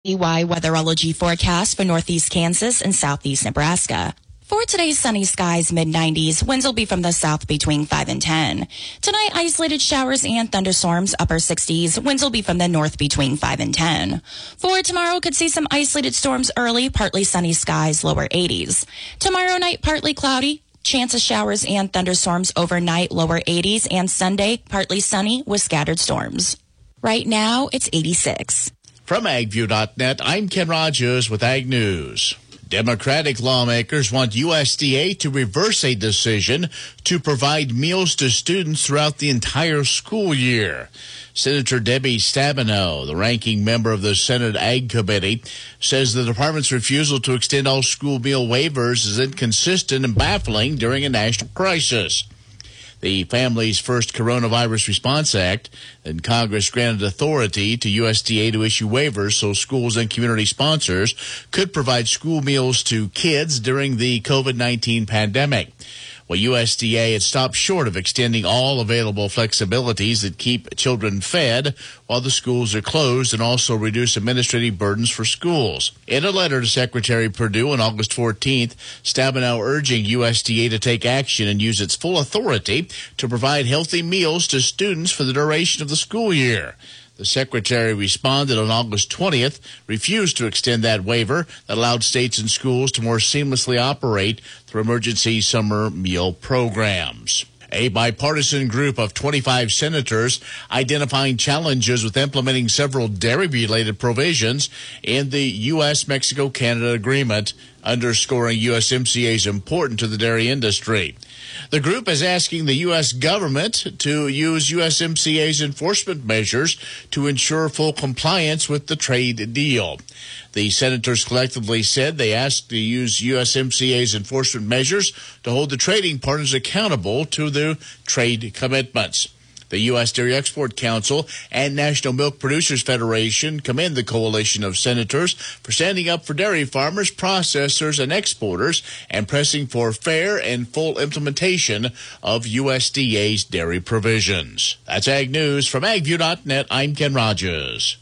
EY weatherology forecast for northeast Kansas and southeast Nebraska. For today's sunny skies, mid-90s. Winds will be from the south between 5 and 10. Tonight, isolated showers and thunderstorms, upper 60s. Winds will be from the north between 5 and 10. For tomorrow, could see some isolated storms early, partly sunny skies, lower 80s. Tomorrow night, partly cloudy. Chance of showers and thunderstorms overnight, lower 80s. And Sunday, partly sunny with scattered storms. Right now, it's 86. From AgView.net, I'm Ken Rogers with Ag News. Democratic lawmakers want USDA to reverse a decision to provide meals to students throughout the entire school year. Senator Debbie Stabenow, the ranking member of the Senate Ag Committee, says the department's refusal to extend all school meal waivers is inconsistent and baffling during a national crisis. The Families First Coronavirus Response Act and Congress granted authority to USDA to issue waivers so schools and community sponsors could provide school meals to kids during the COVID-19 pandemic. Well, USDA had stopped short of extending all available flexibilities that keep children fed while the schools are closed and also reduce administrative burdens for schools. In a letter to Secretary Perdue on August 14th, Stabenow urging USDA to take action and use its full authority to provide healthy meals to students for the duration of the school year. The Secretary responded on August 20th, refused to extend that waiver that allowed states and schools to more seamlessly operate through emergency summer meal programs. A bipartisan group of 25 senators identifying challenges with implementing several dairy-related provisions in the U.S.-Mexico-Canada agreement, underscoring USMCA's importance to the dairy industry. The group is asking the U.S. government to use USMCA's enforcement measures to ensure full compliance with the trade deal. The senators collectively said they asked to use USMCA's enforcement measures to hold the trading partners accountable to their trade commitments. The U.S. Dairy Export Council and National Milk Producers Federation commend the coalition of senators for standing up for dairy farmers, processors, and exporters and pressing for fair and full implementation of USDA's dairy provisions. That's Ag News from AgView.net. I'm Ken Rogers.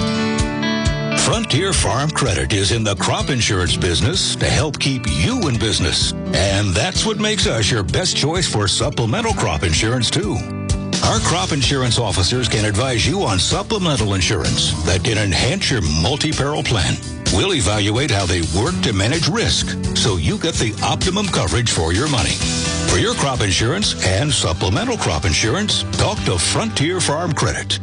Frontier Farm Credit is in the crop insurance business to help keep you in business. And that's what makes us your best choice for supplemental crop insurance, too. Our crop insurance officers can advise you on supplemental insurance that can enhance your multi-peril plan. We'll evaluate how they work to manage risk so you get the optimum coverage for your money. For your crop insurance and supplemental crop insurance, talk to Frontier Farm Credit.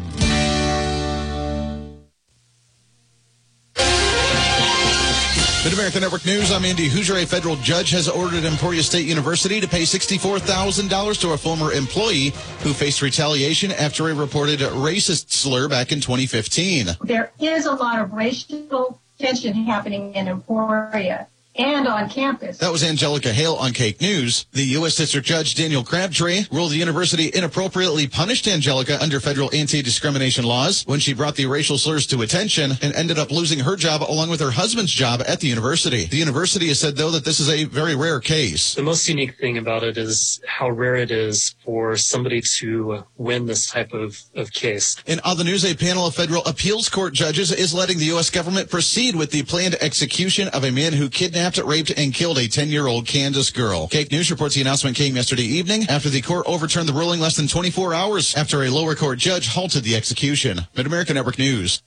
Mid-America Network News, I'm Andy Hoosier. A federal judge has ordered Emporia State University to pay $64,000 to a former employee who faced retaliation after a reported racist slur back in 2015. There is a lot of racial tension happening in Emporia and on campus. That was Angelica Hale on Cake News. The U.S. District Judge Daniel Crabtree ruled the university inappropriately punished Angelica under federal anti-discrimination laws when she brought the racial slurs to attention and ended up losing her job along with her husband's job at the university. The university has said, though, that this is a very rare case. The most unique thing about it is how rare it is for somebody to win this type of case. In other news, a panel of federal appeals court judges is letting the U.S. government proceed with the planned execution of a man who kidnapped, raped, and killed a 10-year-old Kansas girl. Cake News reports the announcement came yesterday evening after the court overturned the ruling less than 24 hours after a lower court judge halted the execution. Mid-America Network News.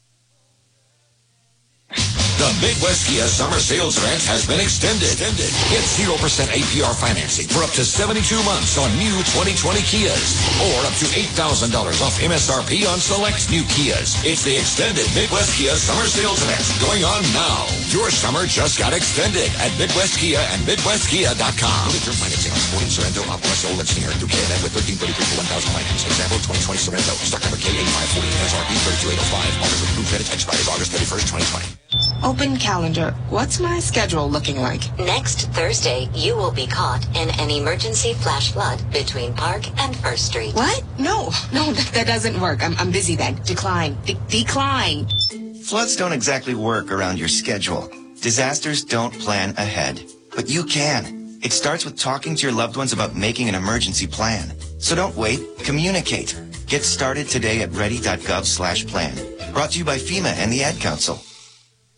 The Midwest Kia Summer Sales Event has been extended. Get 0% APR financing for up to 72 months on new 2020 Kias or up to $8,000 off MSRP on select new Kias. It's the extended Midwest Kia Summer Sales Event going on now. Your summer just got extended at Midwest Kia and MidwestKia.com. Term financing on Sporting Sorento, Optima, Soul, and Stinger through KNN with 1333 for 1,000 finance. Example, 2020 Sorento. Stock number K8540 MSRP 32805. Offers with approved credit expires August 31st, 2020. Open calendar. What's my schedule looking like? Next Thursday, you will be caught in an emergency flash flood between Park and First Street. What? No, that doesn't work. I'm busy then. Decline. Decline. Floods don't exactly work around your schedule. Disasters don't plan ahead. But you can. It starts with talking to your loved ones about making an emergency plan. So don't wait. Communicate. Get started today at ready.gov/plan. Brought to you by FEMA and the Ad Council.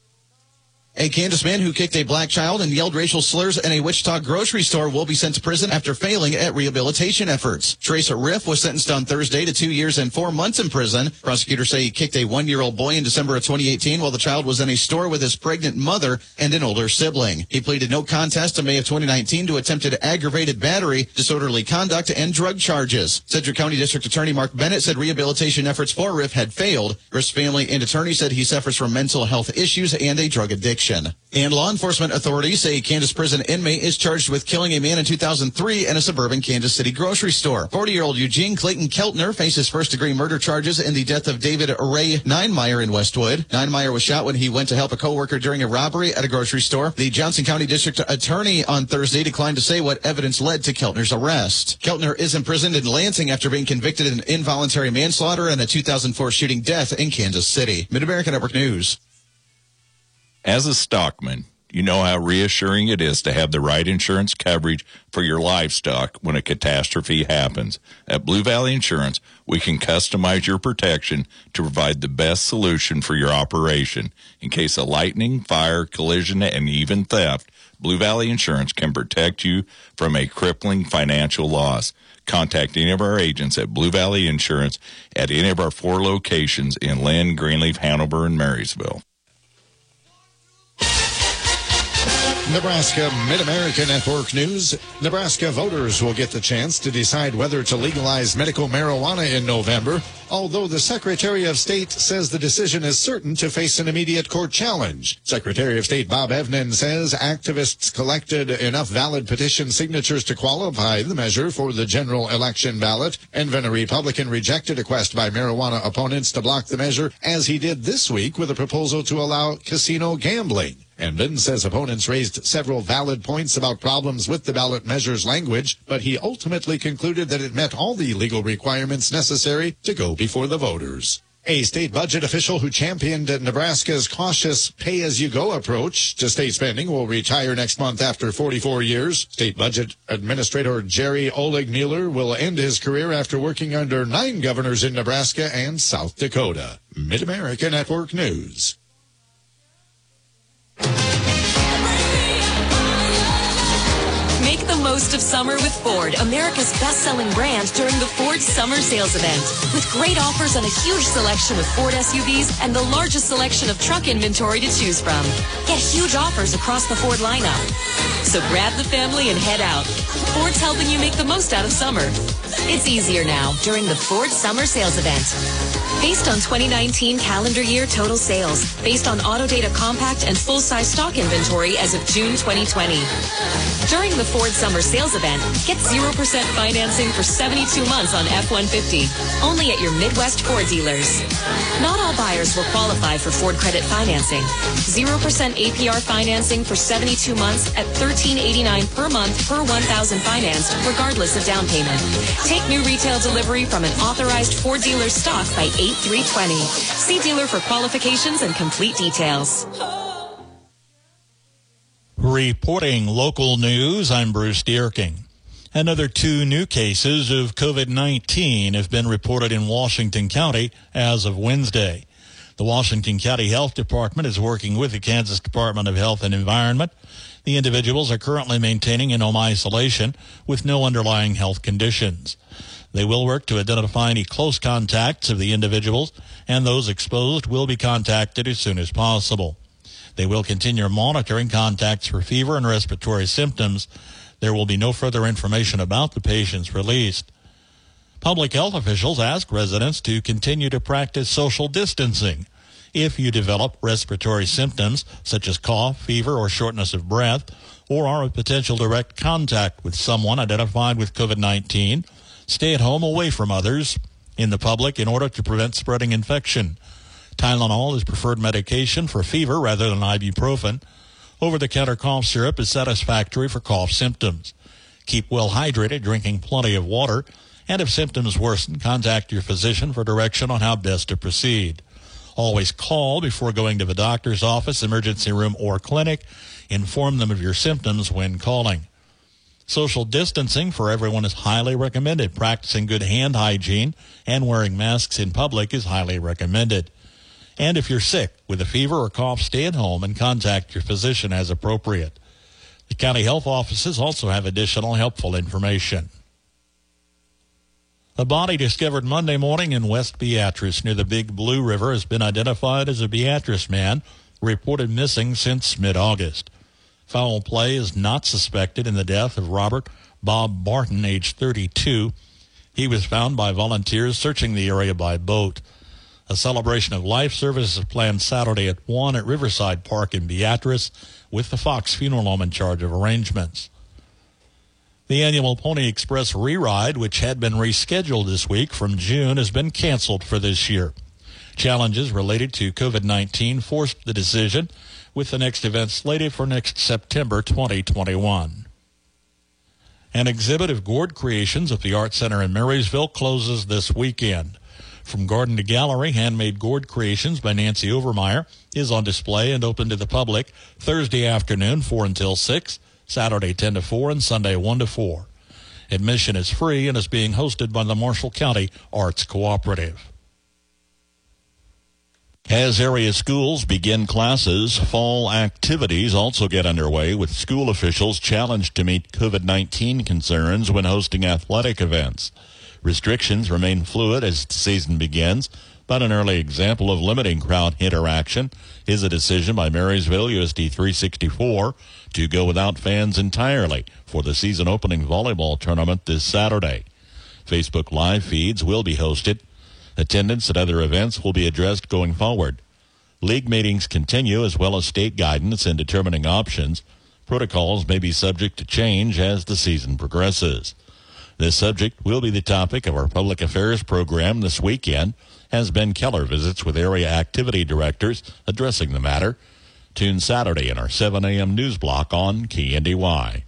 A Kansas man who kicked a black child and yelled racial slurs in a Wichita grocery store will be sent to prison after failing at rehabilitation efforts. Trace Riff was sentenced on Thursday to 2 years and 4 months in prison. Prosecutors say he kicked a 1-year-old boy in December of 2018 while the child was in a store with his pregnant mother and an older sibling. He pleaded no contest in May of 2019 to attempted aggravated battery, disorderly conduct, and drug charges. Sedgwick County District Attorney Mark Bennett said rehabilitation efforts for Riff had failed. Riff's family and attorney said he suffers from mental health issues and a drug addiction. And law enforcement authorities say a Kansas prison inmate is charged with killing a man in 2003 in a suburban Kansas City grocery store. 40-year-old Eugene Clayton Keltner faces first-degree murder charges in the death of David Ray Ninemeyer in Westwood. Ninemeyer was shot when he went to help a coworker during a robbery at a grocery store. The Johnson County District Attorney on Thursday declined to say what evidence led to Keltner's arrest. Keltner is imprisoned in Lansing after being convicted in involuntary manslaughter and a 2004 shooting death in Kansas City. Mid-America Network News. As a stockman, you know how reassuring it is to have the right insurance coverage for your livestock when a catastrophe happens. At Blue Valley Insurance, we can customize your protection to provide the best solution for your operation. In case of lightning, fire, collision, and even theft, Blue Valley Insurance can protect you from a crippling financial loss. Contact any of our agents at Blue Valley Insurance at any of our 4 locations in Lynn, Greenleaf, Hanover, and Marysville. Nebraska Mid-America Network News. Nebraska voters will get the chance to decide whether to legalize medical marijuana in November, although the Secretary of State says the decision is certain to face an immediate court challenge. Secretary of State Bob Evnen says activists collected enough valid petition signatures to qualify the measure for the general election ballot. Evnen, a Republican, rejected a request by marijuana opponents to block the measure, as he did this week with a proposal to allow casino gambling. Evnen says opponents raised several valid points about problems with the ballot measure's language, but he ultimately concluded that it met all the legal requirements necessary to go before the voters. A state budget official who championed Nebraska's cautious pay-as-you-go approach to state spending will retire next month after 44 years. State Budget Administrator Jerry Oleg Mueller will end his career after working under 9 governors in Nebraska and South Dakota. Mid-America Network News. Make the most of summer with Ford, America's best-selling brand, during the Ford Summer Sales Event. With great offers on a huge selection of Ford SUVs and the largest selection of truck inventory to choose from. Get huge offers across the Ford lineup. So grab the family and head out. Ford's helping you make the most out of summer. It's easier now during the Ford Summer Sales Event. Based on 2019 calendar year total sales, based on Autodata compact and full-size stock inventory as of June 2020. During the Ford Summer Sales Event, get 0% financing for 72 months on F-150, only at your Midwest Ford dealers. Not all buyers will qualify for Ford credit financing. 0% APR financing for 72 months at $13.89 per month per 1,000 financed, regardless of down payment. Take new retail delivery from an authorized Ford dealer stock by 8/3/20. See dealer for qualifications and complete details. Reporting local news, I'm Bruce Dierking. Another 2 new cases of COVID-19 have been reported in Washington County as of Wednesday. The Washington County Health Department is working with the Kansas Department of Health and Environment. The individuals are currently maintaining in home isolation with no underlying health conditions. They will work to identify any close contacts of the individuals, and those exposed will be contacted as soon as possible. They will continue monitoring contacts for fever and respiratory symptoms. There will be no further information about the patients released. Public health officials ask residents to continue to practice social distancing. If you develop respiratory symptoms such as cough, fever, or shortness of breath, or are in potential direct contact with someone identified with COVID-19, stay at home away from others in the public in order to prevent spreading infection. Tylenol is preferred medication for fever rather than ibuprofen. Over-the-counter cough syrup is satisfactory for cough symptoms. Keep well hydrated, drinking plenty of water, and if symptoms worsen, contact your physician for direction on how best to proceed. Always call before going to the doctor's office, emergency room, or clinic. Inform them of your symptoms when calling. Social distancing for everyone is highly recommended. Practicing good hand hygiene and wearing masks in public is highly recommended. And if you're sick with a fever or cough, stay at home and contact your physician as appropriate. The county health offices also have additional helpful information. A body discovered Monday morning in West Beatrice near the Big Blue River has been identified as a Beatrice man reported missing since mid-August. Foul play is not suspected in the death of Robert Bob Barton, age 32. He was found by volunteers searching the area by boat. A celebration of life service is planned Saturday at 1 at Riverside Park in Beatrice with the Fox Funeral Home in charge of arrangements. The annual Pony Express re-ride, which had been rescheduled this week from June, has been canceled for this year. Challenges related to COVID-19 forced the decision, with the next event slated for next September 2021. An exhibit of gourd creations at the Art Center in Marysville closes this weekend. From garden to gallery, handmade gourd creations by Nancy Overmeyer is on display and open to the public Thursday afternoon 4 until 6, Saturday 10 to 4, and Sunday 1 to 4. Admission is free and is being hosted by the Marshall County Arts Cooperative. As area schools begin classes, fall activities also get underway, with school officials challenged to meet COVID-19 concerns when hosting athletic events. Restrictions remain fluid as the season begins, but an early example of limiting crowd interaction is a decision by Marysville USD 364 to go without fans entirely for the season opening volleyball tournament this Saturday. Facebook Live feeds will be hosted. Attendance at other events will be addressed going forward. League meetings continue, as well as state guidance in determining options. Protocols may be subject to change as the season progresses. This subject will be the topic of our public affairs program this weekend, as Ben Keller visits with area activity directors addressing the matter. Tune Saturday in our 7 a.m. news block on KNDY.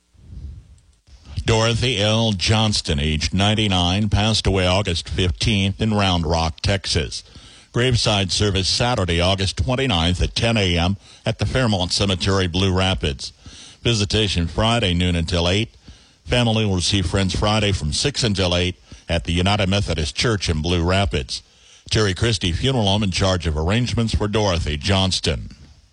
Dorothy L. Johnston, age 99, passed away August 15th in Round Rock, Texas. Graveside service Saturday, August 29th at 10 a.m. at the Fairmont Cemetery, Blue Rapids. Visitation Friday, noon until 8. Family will receive friends Friday from 6 until 8 at the United Methodist Church in Blue Rapids. Terry Christie Funeral Home in charge of arrangements for Dorothy Johnston.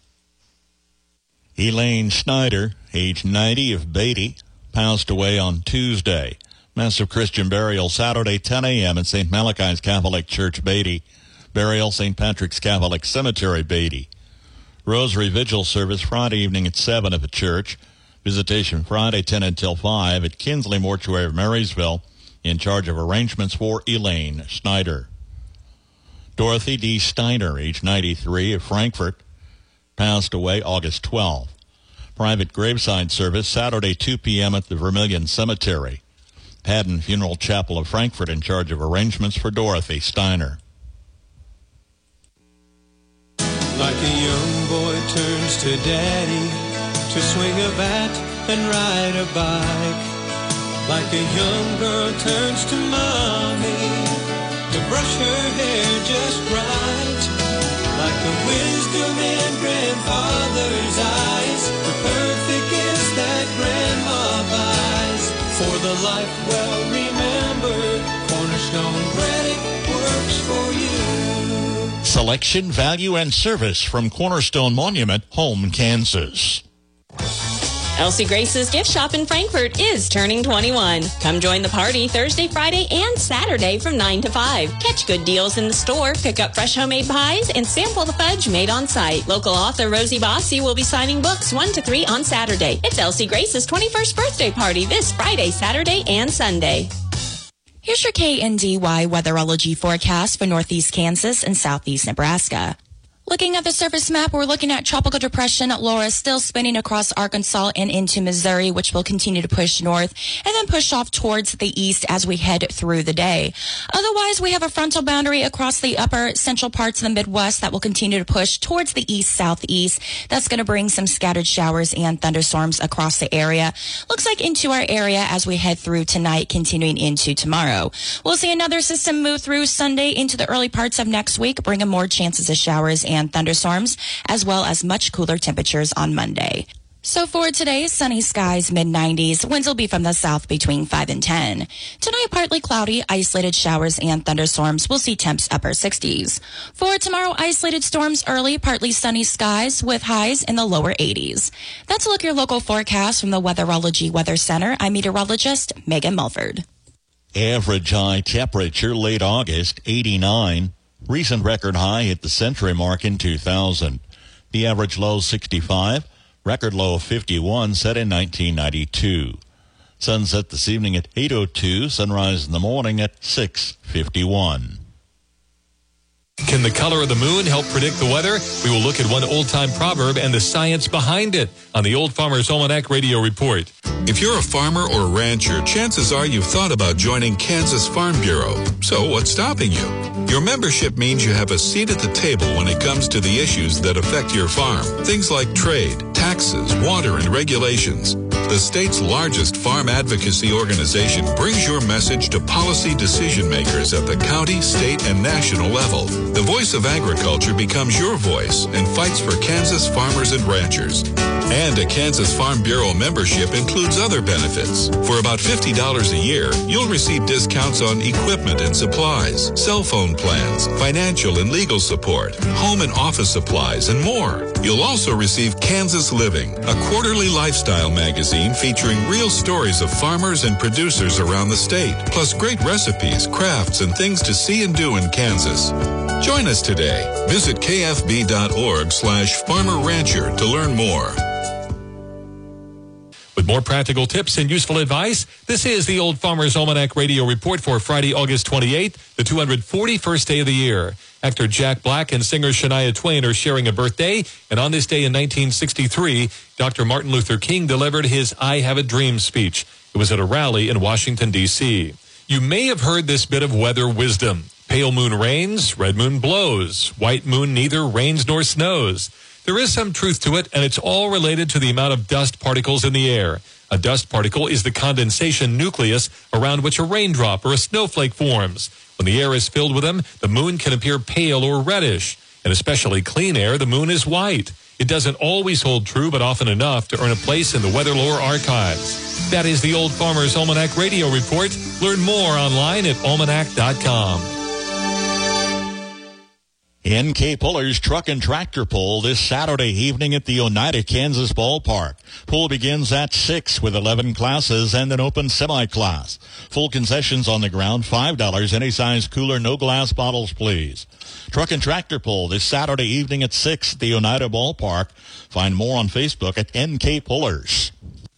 Elaine Schneider, age 90, of Beatty, passed away on Tuesday. Mass of Christian burial Saturday, 10 a.m. at St. Malachi's Catholic Church, Beatty. Burial St. Patrick's Catholic Cemetery, Beatty. Rosary Vigil service Friday evening at 7 at the church. Visitation Friday 10 until 5 at Kinsley Mortuary of Marysville, in charge of arrangements for Elaine Schneider. Dorothy D. Steiner, age 93, of Frankfort, passed away August 12. Private graveside service Saturday 2 p.m. at the Vermilion Cemetery. Haddon Funeral Chapel of Frankfort in charge of arrangements for Dorothy Steiner. Like a young boy turns to daddy to swing a bat and ride a bike. Like a young girl turns to mommy to brush her hair just right. Like the wisdom in grandfather's eyes, the perfect gift that grandma buys. For the life well remembered, Cornerstone Credit works for you. Selection, value, and service from Cornerstone Monument, Home, Kansas. Elsie Grace's gift shop in Frankfort is turning 21. Come join the party Thursday, Friday, and Saturday from 9 to 5. Catch good deals in the store, pick up fresh homemade pies, and sample the fudge made on site. Local author Rosie Bossy will be signing books 1 to 3 on Saturday. It's Elsie Grace's 21st birthday party this Friday, Saturday, and Sunday. Here's your KNDY weatherology forecast for northeast Kansas and southeast Nebraska. Looking at the surface map, we're looking at Tropical Depression Laura still spinning across Arkansas and into Missouri, which will continue to push north and then push off towards the east as we head through the day. Otherwise, we have a frontal boundary across the upper central parts of the Midwest that will continue to push towards the east-southeast. That's going to bring some scattered showers and thunderstorms across the area. Looks like into our area as we head through tonight, continuing into tomorrow. We'll see another system move through Sunday into the early parts of next week, bringing more chances of showers and thunderstorms, as well as much cooler temperatures on Monday. So for today, sunny skies, mid-90s. Winds will be from the south between 5 and 10. Tonight, partly cloudy, isolated showers and thunderstorms. We'll see temps upper 60s. For tomorrow, isolated storms early, partly sunny skies with highs in the lower 80s. That's a look at your local forecast from the Weatherology Weather Center. I'm meteorologist Megan Mulford. Average high temperature late August, 89. Recent record high hit the century mark in 2000. The average low, 65. Record low of 51 set in 1992. Sunset this evening at 8:02. Sunrise in the morning at 6:51. Can the color of the moon help predict the weather? We will look at one old-time proverb and the science behind it on the Old Farmer's Almanac Radio Report. If you're a farmer or rancher, chances are you've thought about joining Kansas Farm Bureau. So what's stopping you? Your membership means you have a seat at the table when it comes to the issues that affect your farm. Things like trade, taxes, water, and regulations. The state's largest farm advocacy organization brings your message to policy decision makers at the county, state, and national level. The voice of agriculture becomes your voice and fights for Kansas farmers and ranchers. And a Kansas Farm Bureau membership includes other benefits. For about $50 a year, you'll receive discounts on equipment and supplies, cell phone plans, financial and legal support, home and office supplies, and more. You'll also receive Kansas Living, a quarterly lifestyle magazine featuring real stories of farmers and producers around the state, plus great recipes, crafts, and things to see and do in Kansas. Join us today. Visit kfb.org/farmer-rancher to learn more. With more practical tips and useful advice, this is the Old Farmer's Almanac Radio Report for Friday, August 28th, the 241st day of the year. Actor Jack Black and singer Shania Twain are sharing a birthday, and on this day in 1963, Dr. Martin Luther King delivered his I Have a Dream speech. It was at a rally in Washington, D.C. You may have heard this bit of weather wisdom. Pale moon rains, red moon blows. White moon neither rains nor snows. There is some truth to it, and it's all related to the amount of dust particles in the air. A dust particle is the condensation nucleus around which a raindrop or a snowflake forms. When the air is filled with them, the moon can appear pale or reddish. In especially clean air, the moon is white. It doesn't always hold true, but often enough to earn a place in the Weather Lore archives. That is the Old Farmer's Almanac Radio Report. Learn more online at almanac.com. NK Puller's Truck and Tractor Pull this Saturday evening at the Oneida, Kansas ballpark. Pull begins at 6 with 11 classes and an open semi-class. Full concessions on the ground, $5. Any size cooler, no glass bottles, please. Truck and Tractor Pull this Saturday evening at 6 at the Oneida ballpark. Find more on Facebook at NK Pullers.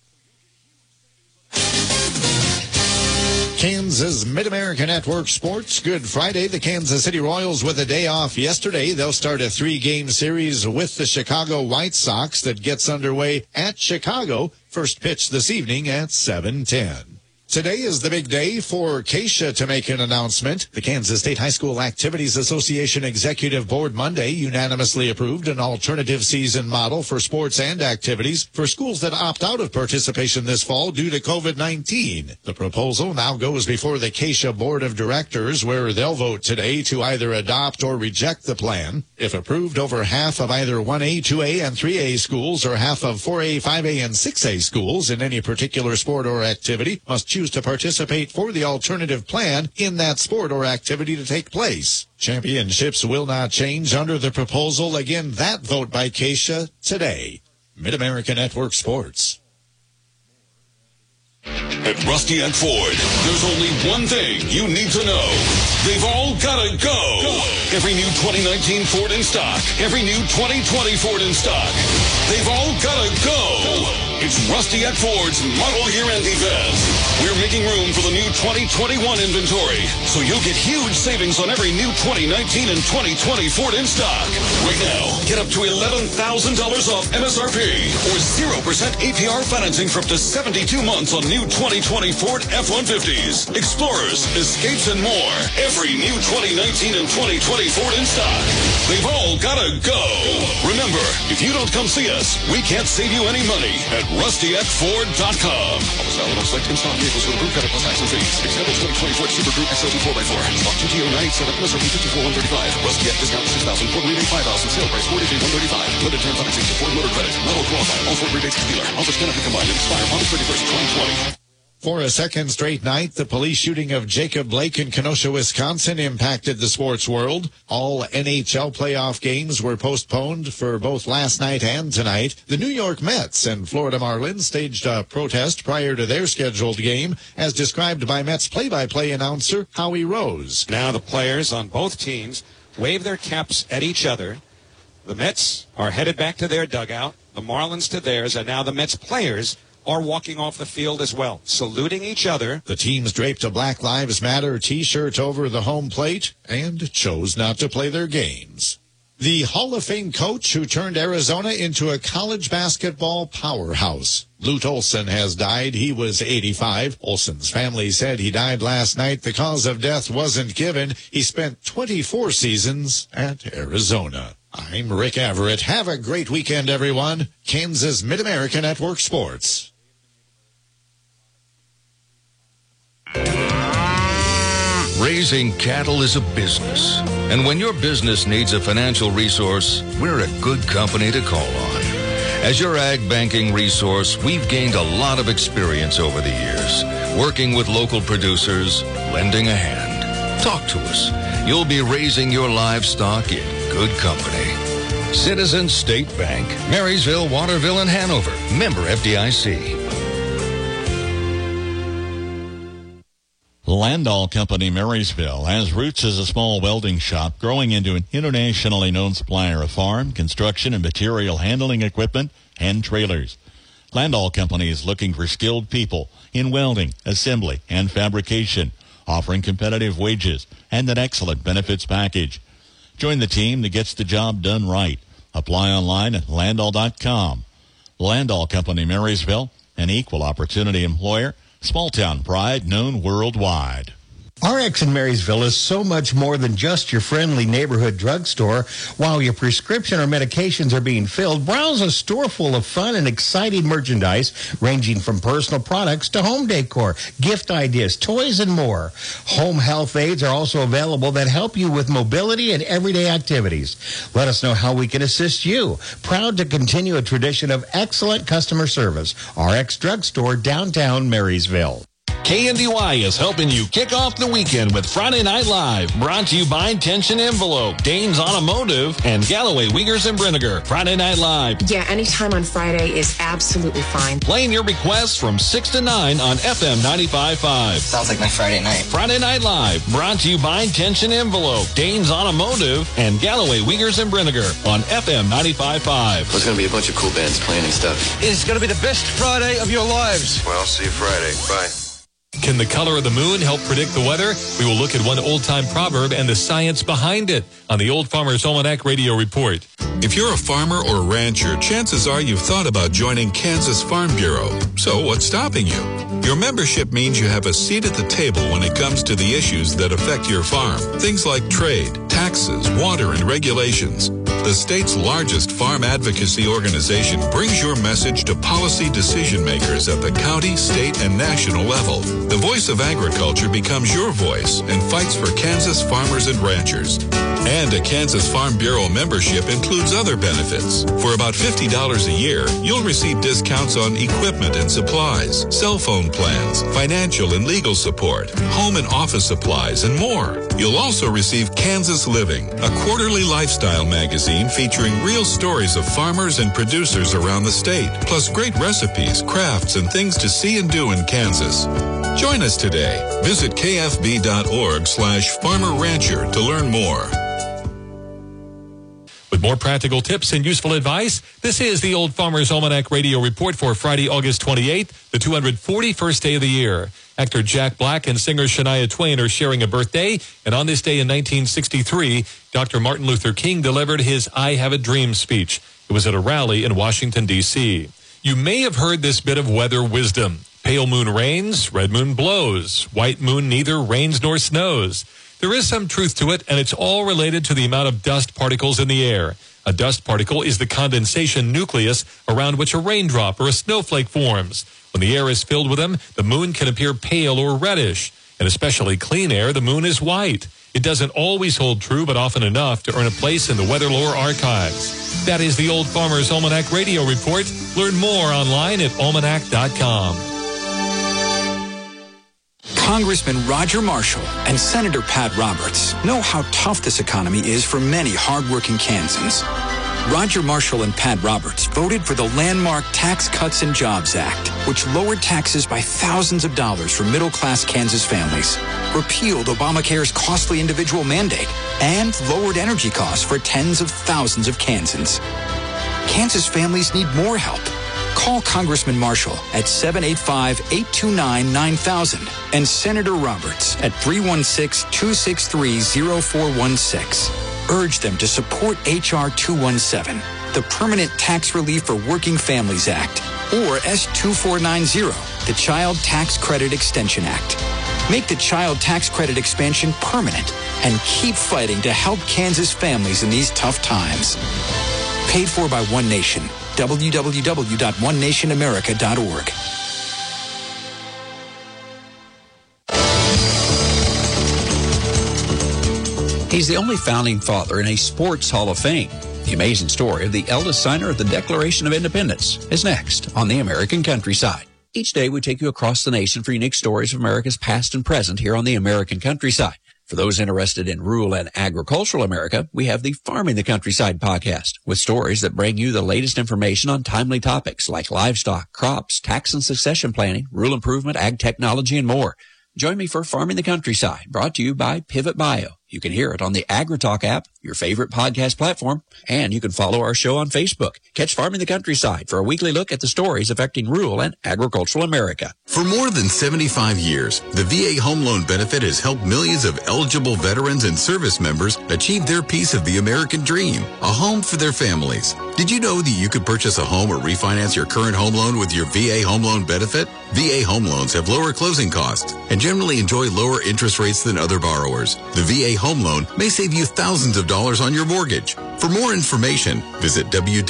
Kansas Mid-America Network Sports. Good Friday. The Kansas City Royals with a day off yesterday. They'll start a 3-game series with the Chicago White Sox that gets underway at Chicago. First pitch this evening at 7:10. Today is the big day for Keisha to make an announcement. The Kansas State High School Activities Association Executive Board Monday unanimously approved an alternative season model for sports and activities for schools that opt out of participation this fall due to COVID-19. The proposal now goes before the Keisha Board of Directors, where they'll vote today to either adopt or reject the plan. If approved, over half of either 1A, 2A, and 3A schools or half of 4A, 5A, and 6A schools in any particular sport or activity must choose to participate for the alternative plan in that sport or activity to take place. Championships will not change under the proposal. Again, that vote by Keisha today. Mid-America Network Sports. At Rusty and Ford, there's only one thing you need to know. They've all gotta go. Every new 2019 Ford in stock. Every new 2020 Ford in stock. They've all gotta go. It's Rusty at Ford's Model Year End event. We're making room for the new 2021 inventory, so you'll get huge savings on every new 2019 and 2020 Ford in stock. Right now, get up to $11,000 off MSRP or 0% APR financing for up to 72 months on new 2020 Ford F-150s, Explorers, Escapes, and more. Every new 2019 and 2020 Ford in stock. They've all gotta go. Remember, if you don't come see us, we can't save you any money at Rusty at Ford.com. Almost valid on select in-stock vehicles with approved credit plus tax and fees. Example 2020 Ford Super Group XL2 4x4. Stock GTO 987, MSRP 54135. Rusty at discount 6,000, Ford rebate 5,000, sale price 43,135. Limited terms on existing Ford motor credit. Not all qualify. All Ford rebates to dealer. Offers cannot be combined and expire August 31st, 2020. For a second straight night, the police shooting of Jacob Blake in Kenosha, Wisconsin impacted the sports world. All NHL playoff games were postponed for both last night and tonight. The New York Mets and Florida Marlins staged a protest prior to their scheduled game, as described by Mets play-by-play announcer Howie Rose. Now the players on both teams wave their caps at each other. The Mets are headed back to their dugout, the Marlins to theirs, and now the Mets players are walking off the field as well, saluting each other. The teams draped a Black Lives Matter T-shirt over the home plate and chose not to play their games. The Hall of Fame coach who turned Arizona into a college basketball powerhouse, Lute Olson, has died. He was 85. Olson's family said he died last night. The cause of death wasn't given. He spent 24 seasons at Arizona. I'm Rick Everett. Have a great weekend, everyone. Kansas Mid-America Network Sports. Raising cattle is a business, and when your business needs a financial resource, we're a good company to call on. As your ag banking resource, we've gained a lot of experience over the years, working with local producers, lending a hand. Talk to us. You'll be raising your livestock in good company. Citizens State Bank, Marysville, Waterville, and Hanover. Member FDIC. Landau Company Marysville has roots as a small welding shop growing into an internationally known supplier of farm, construction, and material handling equipment and trailers. Landau Company is looking for skilled people in welding, assembly, and fabrication, offering competitive wages and an excellent benefits package. Join the team that gets the job done right. Apply online at Landau.com. Landau Company Marysville, an equal opportunity employer. Small town pride known worldwide. RX in Marysville is so much more than just your friendly neighborhood drugstore. While your prescription or medications are being filled, browse a store full of fun and exciting merchandise ranging from personal products to home decor, gift ideas, toys, and more. Home health aids are also available that help you with mobility and everyday activities. Let us know how we can assist you. Proud to continue a tradition of excellent customer service. RX Drugstore, downtown Marysville. KNDY is helping you kick off the weekend with Friday Night Live. Brought to you by Tension Envelope, Danes Automotive, and Galloway Wiegers and Brinegar. Friday Night Live. Yeah, anytime on Friday is absolutely fine. Playing your requests from 6 to 9 on FM 95.5. Sounds like my Friday night. Friday Night Live. Brought to you by Tension Envelope, Danes Automotive, and Galloway Wiegers and Brinegar on FM 95.5. There's going to be a bunch of cool bands playing and stuff. It's going to be the best Friday of your lives. Well, see you Friday. Bye. Can the color of the moon help predict the weather? We will look at one old-time proverb and the science behind it on the Old Farmer's Almanac Radio Report. If you're a farmer or rancher, chances are you've thought about joining Kansas Farm Bureau. So what's stopping you? Your membership means you have a seat at the table when it comes to the issues that affect your farm. Things like trade, taxes, water, and regulations. The state's largest farm advocacy organization brings your message to policy decision makers at the county, state, and national level. The voice of agriculture becomes your voice and fights for Kansas farmers and ranchers. And a Kansas Farm Bureau membership includes other benefits. For about $50 a year, you'll receive discounts on equipment and supplies, cell phone plans, financial and legal support, home and office supplies, and more. You'll also receive Kansas Living, a quarterly lifestyle magazine featuring real stories of farmers and producers around the state, plus great recipes, crafts, and things to see and do in Kansas. Join us today. Visit kfb.org/farmer-rancher to learn more. With more practical tips and useful advice, this is the Old Farmer's Almanac Radio Report for Friday, August 28th, the 241st day of the year. Actor Jack Black and singer Shania Twain are sharing a birthday, and on this day in 1963, Dr. Martin Luther King delivered his I Have a Dream speech. It was at a rally in Washington, D.C. You may have heard this bit of weather wisdom. Pale moon rains, red moon blows. White moon neither rains nor snows. There is some truth to it, and it's all related to the amount of dust particles in the air. A dust particle is the condensation nucleus around which a raindrop or a snowflake forms. When the air is filled with them, the moon can appear pale or reddish. In especially clean air, the moon is white. It doesn't always hold true, but often enough to earn a place in the Weather Lore archives. That is the Old Farmer's Almanac Radio Report. Learn more online at almanac.com. Congressman Roger Marshall and Senator Pat Roberts know how tough this economy is for many hardworking Kansans. Roger Marshall and Pat Roberts voted for the landmark Tax Cuts and Jobs Act, which lowered taxes by thousands of dollars for middle-class Kansas families, repealed Obamacare's costly individual mandate, and lowered energy costs for tens of thousands of Kansans. Kansas families need more help. Call Congressman Marshall at 785-829-9000 and Senator Roberts at 316-263-0416. Urge them to support H.R. 217, the Permanent Tax Relief for Working Families Act, or S2490, the Child Tax Credit Extension Act. Make the Child Tax Credit expansion permanent and keep fighting to help Kansas families in these tough times. Paid for by One Nation. www.onenationamerica.org. He's the only founding father in a sports Hall of Fame. The amazing story of the eldest signer of the Declaration of Independence is next on the American Countryside. Each day we take you across the nation for unique stories of America's past and present here on the American Countryside. For those interested in rural and agricultural America, we have the Farming the Countryside podcast with stories that bring you the latest information on timely topics like livestock, crops, tax and succession planning, rural improvement, ag technology, and more. Join me for Farming the Countryside, brought to you by Pivot Bio. You can hear it on the AgriTalk app, your favorite podcast platform, and you can follow our show on Facebook. Catch Farming the Countryside for a weekly look at the stories affecting rural and agricultural America. For more than 75 years, the VA Home Loan Benefit has helped millions of eligible veterans and service members achieve their piece of the American dream, a home for their families. Did you know that you could purchase a home or refinance your current home loan with your VA Home Loan Benefit? VA home loans have lower closing costs and generally enjoy lower interest rates than other borrowers. The VA Home Loan may save you thousands of dollars on your mortgage. For more information, visit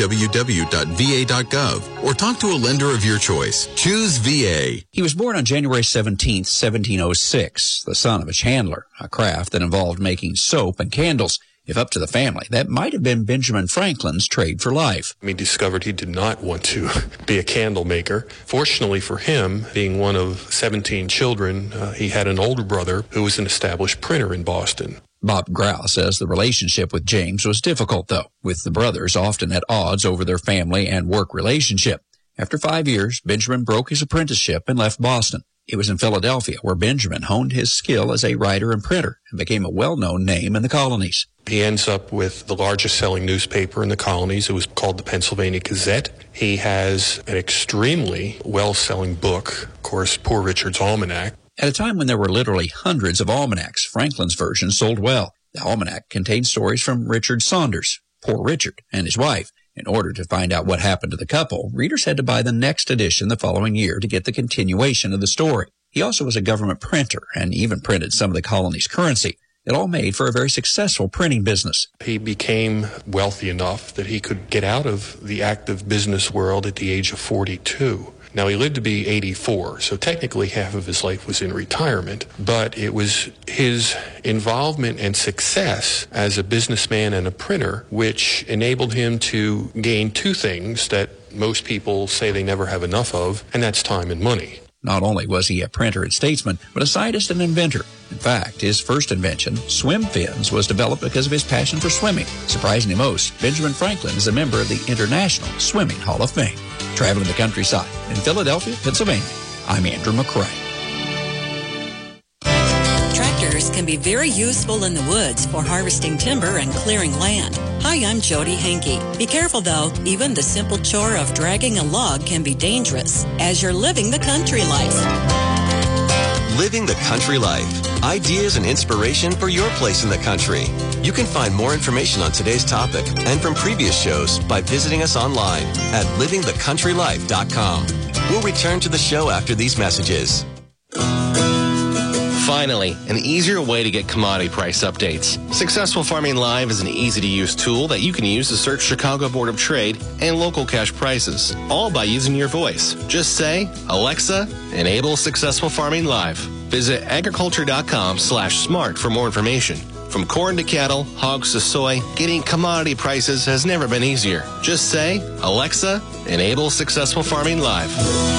www.va.gov or talk to a lender of your choice. Choose VA. He was born on January 17, 1706, the son of a chandler, a craft that involved making soap and candles. If up to the family, that might have been Benjamin Franklin's trade for life. He discovered he did not want to be a candle maker. Fortunately for him, being one of 17 children, he had an older brother who was an established printer in Boston. Bob Grau says the relationship with James was difficult, though, with the brothers often at odds over their family and work relationship. After 5 years, Benjamin broke his apprenticeship and left Boston. It was in Philadelphia where Benjamin honed his skill as a writer and printer and became a well-known name in the colonies. He ends up with the largest selling newspaper in the colonies. It was called the Pennsylvania Gazette. He has an extremely well-selling book, of course, Poor Richard's Almanac. At a time when there were literally hundreds of almanacs, Franklin's version sold well. The almanac contained stories from Richard Saunders, Poor Richard, and his wife. In order to find out what happened to the couple, readers had to buy the next edition the following year to get the continuation of the story. He also was a government printer and even printed some of the colony's currency. It all made for a very successful printing business. He became wealthy enough that he could get out of the active business world at the age of 42. Now, he lived to be 84, so technically half of his life was in retirement, but it was his involvement and success as a businessman and a printer which enabled him to gain two things that most people say they never have enough of, and that's time and money. Not only was he a printer and statesman, but a scientist and inventor. In fact, his first invention, swim fins, was developed because of his passion for swimming. Surprisingly most, Benjamin Franklin is a member of the International Swimming Hall of Fame. Traveling the countryside in Philadelphia, Pennsylvania, I'm Andrew McCrae. Tractors can be very useful in the woods for harvesting timber and clearing land. Hi, I'm Jody Hankey. Be careful though, even the simple chore of dragging a log can be dangerous as you're living the country life. Living the country life. Ideas and inspiration for your place in the country. You can find more information on today's topic and from previous shows by visiting us online at livingthecountrylife.com. We'll return to the show after these messages. Finally, an easier way to get commodity price updates. Successful Farming Live is an easy-to-use tool that you can use to search Chicago Board of Trade and local cash prices, all by using your voice. Just say, Alexa, enable Successful Farming Live. Visit agriculture.com/smart for more information. From corn to cattle, hogs to soy, getting commodity prices has never been easier. Just say, Alexa, enable Successful Farming Live.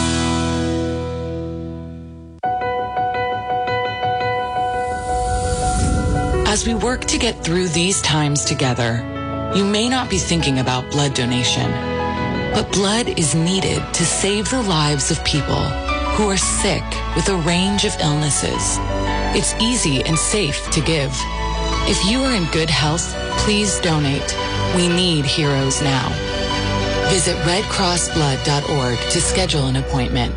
As we work to get through these times together, you may not be thinking about blood donation, but blood is needed to save the lives of people who are sick with a range of illnesses. It's easy and safe to give. If you are in good health, please donate. We need heroes now. Visit redcrossblood.org to schedule an appointment.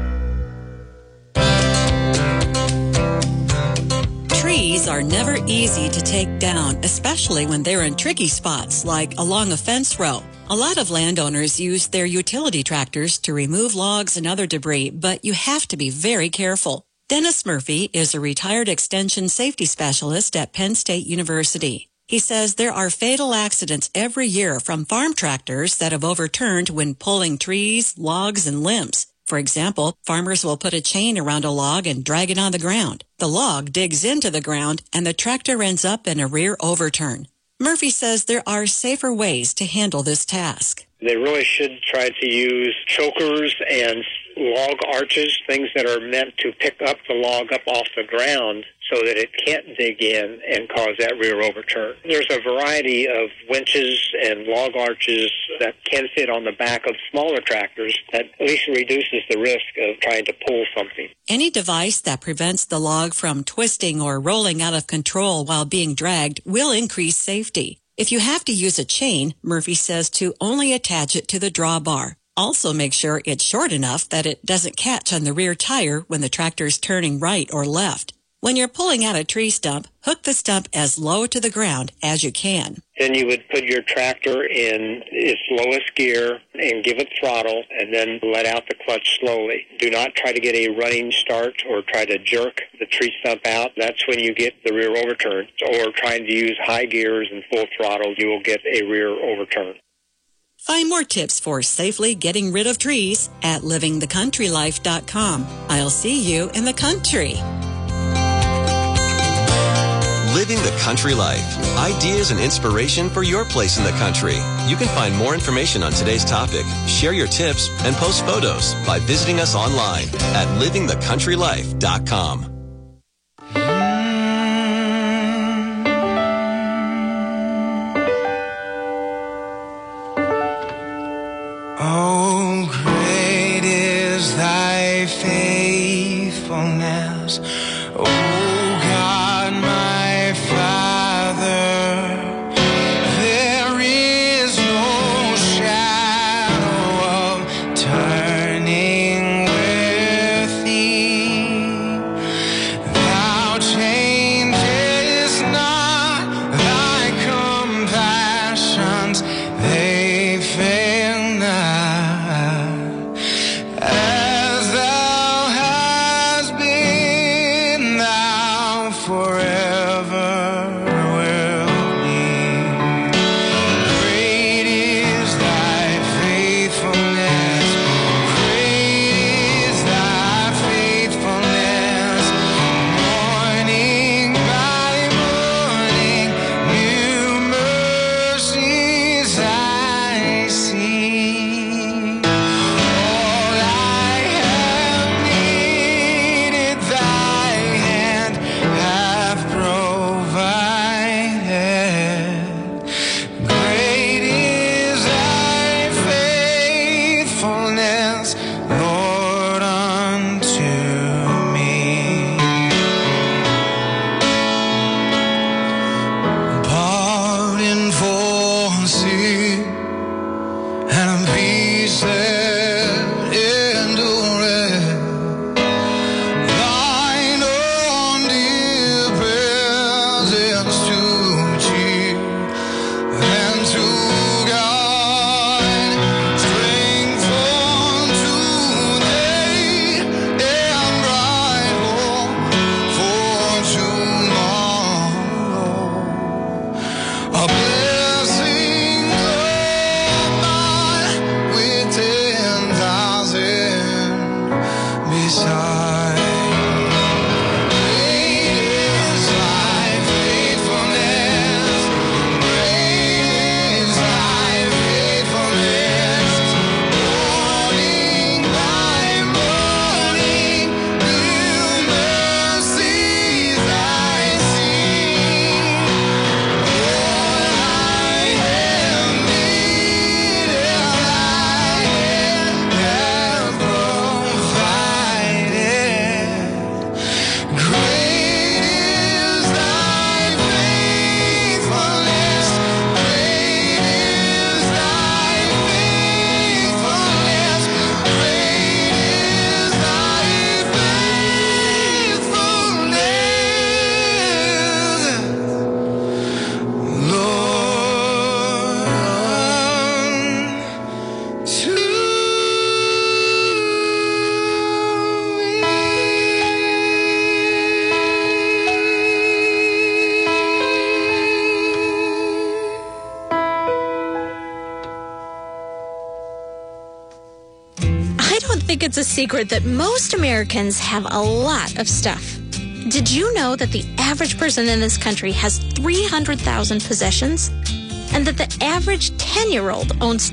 Trees are never easy to take down, especially when they're in tricky spots like along a fence row. A lot of landowners use their utility tractors to remove logs and other debris, but you have to be very careful. Dennis Murphy is a retired extension safety specialist at Penn State University. He says there are fatal accidents every year from farm tractors that have overturned when pulling trees, logs, and limbs. For example, farmers will put a chain around a log and drag it on the ground. The log digs into the ground and the tractor ends up in a rear overturn. Murphy says there are safer ways to handle this task. They really should try to use chokers and log arches, things that are meant to pick up the log up off the ground so that it can't dig in and cause that rear overturn. There's a variety of winches and log arches that can fit on the back of smaller tractors that at least reduces the risk of trying to pull something. Any device that prevents the log from twisting or rolling out of control while being dragged will increase safety. If you have to use a chain, Murphy says to only attach it to the drawbar. Also make sure it's short enough that it doesn't catch on the rear tire when the tractor's turning right or left. When you're pulling out a tree stump, hook the stump as low to the ground as you can. Then you would put your tractor in its lowest gear and give it throttle and then let out the clutch slowly. Do not try to get a running start or try to jerk the tree stump out. That's when you get the rear overturn. Or trying to use high gears and full throttle, you will get a rear overturn. Find more tips for safely getting rid of trees at livingthecountrylife.com. I'll see you in the country. Living the Country Life. Ideas and inspiration for your place in the country. You can find more information on today's topic, share your tips, and post photos by visiting us online at livingthecountrylife.com. Oh, great is thy faithfulness, O God, my Father. There is no shadow of turning with thee. Thou changest not, thy compassions, they fail not. As thou hast been, thou I don't think it's a secret that most Americans have a lot of stuff. Did you know that the average person in this country has 300,000 possessions? And that the average 10-year-old owns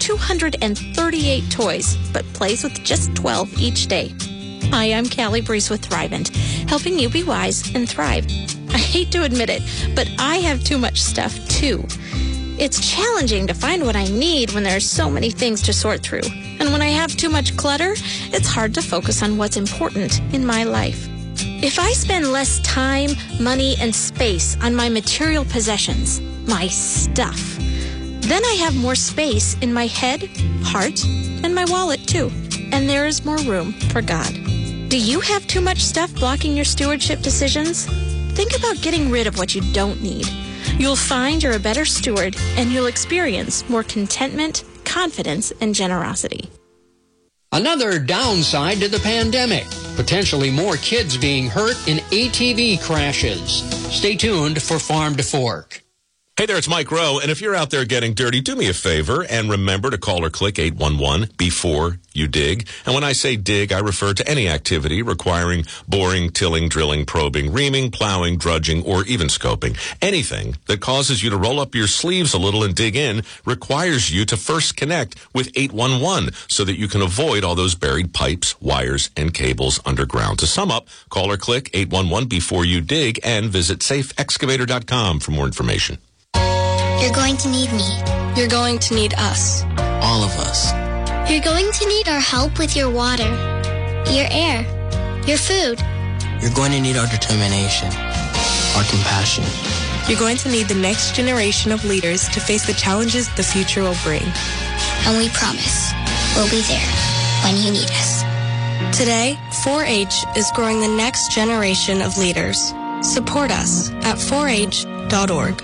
238 toys, but plays with just 12 each day? Hi, I'm Callie Breeze with Thrivent, helping you be wise and thrive. I hate to admit it, but I have too much stuff, too. It's challenging to find what I need when there are so many things to sort through. And when I have too much clutter, it's hard to focus on what's important in my life. If I spend less time, money, and space on my material possessions, my stuff, then I have more space in my head, heart, and my wallet, too. And there is more room for God. Do you have too much stuff blocking your stewardship decisions? Think about getting rid of what you don't need. You'll find you're a better steward, and you'll experience more contentment, confidence, and generosity. Another downside to the pandemic. Potentially more kids being hurt in ATV crashes. Stay tuned for Farm to Fork. Hey there, it's Mike Rowe, and if you're out there getting dirty, do me a favor and remember to call or click 811 before you dig. And when I say dig, I refer to any activity requiring boring, tilling, drilling, probing, reaming, plowing, drudging, or even scoping. Anything that causes you to roll up your sleeves a little and dig in requires you to first connect with 811 so that you can avoid all those buried pipes, wires, and cables underground. To sum up, call or click 811 before you dig and visit safeexcavator.com for more information. You're going to need me. You're going to need us. All of us. You're going to need our help with your water, your air, your food. You're going to need our determination, our compassion. You're going to need the next generation of leaders to face the challenges the future will bring. And we promise we'll be there when you need us. Today, 4-H is growing the next generation of leaders. Support us at 4h.org.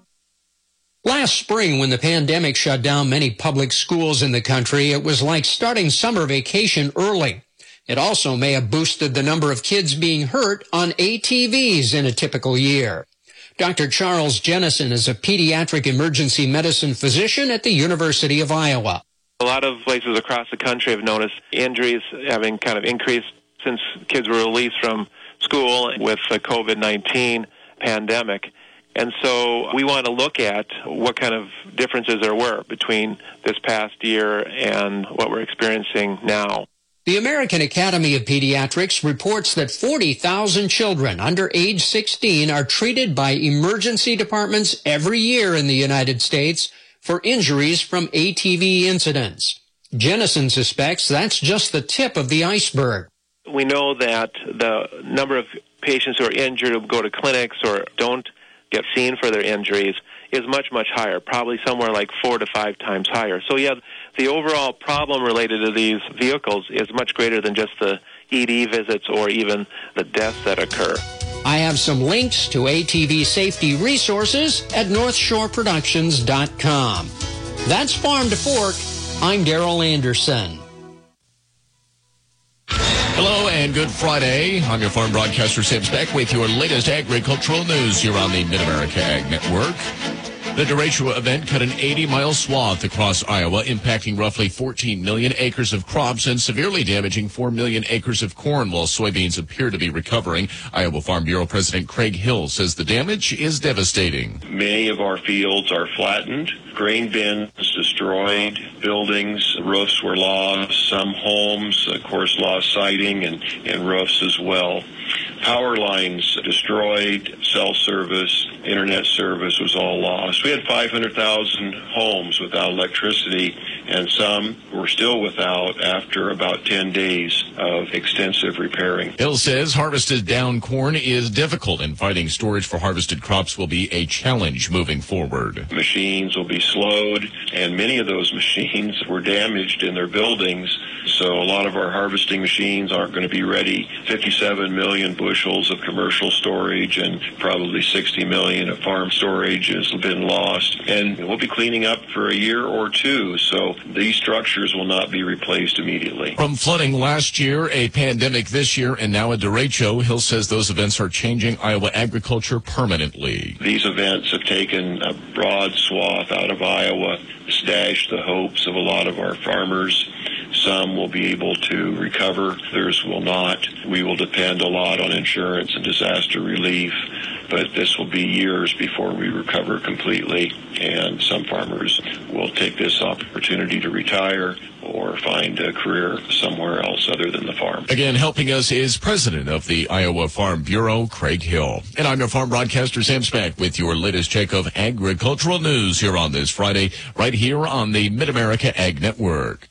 Last spring, when the pandemic shut down many public schools in the country, it was like starting summer vacation early. It also may have boosted the number of kids being hurt on ATVs in a typical year. Dr. Charles Jennison is a pediatric emergency medicine physician at the University of Iowa. A lot of places across the country have noticed injuries having kind of increased since kids were released from school with the COVID-19 pandemic. And so we want to look at what kind of differences there were between this past year and what we're experiencing now. The American Academy of Pediatrics reports that 40,000 children under age 16 are treated by emergency departments every year in the United States for injuries from ATV incidents. Jennison suspects that's just the tip of the iceberg. We know that the number of patients who are injured who go to clinics or don't get seen for their injuries is much, much higher, probably somewhere like 4 to 5 times higher. So, yeah, the overall problem related to these vehicles is much greater than just the ED visits or even the deaths that occur. I have some links to ATV safety resources at NorthshoreProductions.com. That's Farm to Fork. I'm Darrell Anderson. Hello and good Friday. I'm your farm broadcaster, Sam Speck, with your latest agricultural news here on the Mid-America Ag Network. The derecho event cut an 80-mile swath across Iowa, impacting roughly 14 million acres of crops and severely damaging 4 million acres of corn, while soybeans appear to be recovering. Iowa Farm Bureau President Craig Hill says the damage is devastating. Many of our fields are flattened, grain bins destroyed, buildings, roofs were lost, some homes, of course, lost siding and roofs as well. Power lines destroyed, cell service, internet service was all lost. We had 500,000 homes without electricity, and some were still without after about 10 days of extensive repairing. Hill says harvested down corn is difficult, and finding storage for harvested crops will be a challenge moving forward. Machines will be slowed, and many of those machines were damaged in their buildings, so a lot of our harvesting machines aren't going to be ready. 57 million bushels of commercial storage and probably 60 million of farm storage has been lost, and we'll be cleaning up for a year or two, so these structures will not be replaced immediately. From flooding last year, a pandemic this year, and now a derecho, Hill says those events are changing Iowa agriculture permanently. These events have taken a broad swath out of Iowa, stashed the hopes of a lot of our farmers. Some will be able to recover, others will not. We will depend a lot on insurance and disaster relief, but this will be years before we recover completely, and some farmers will take this opportunity to retire or find a career somewhere else other than the farm. Again, helping us is President of the Iowa Farm Bureau, Craig Hill. And I'm your farm broadcaster, Sam Speck, with your latest check of agricultural news here on this Friday, right here on the Mid-America Ag Network.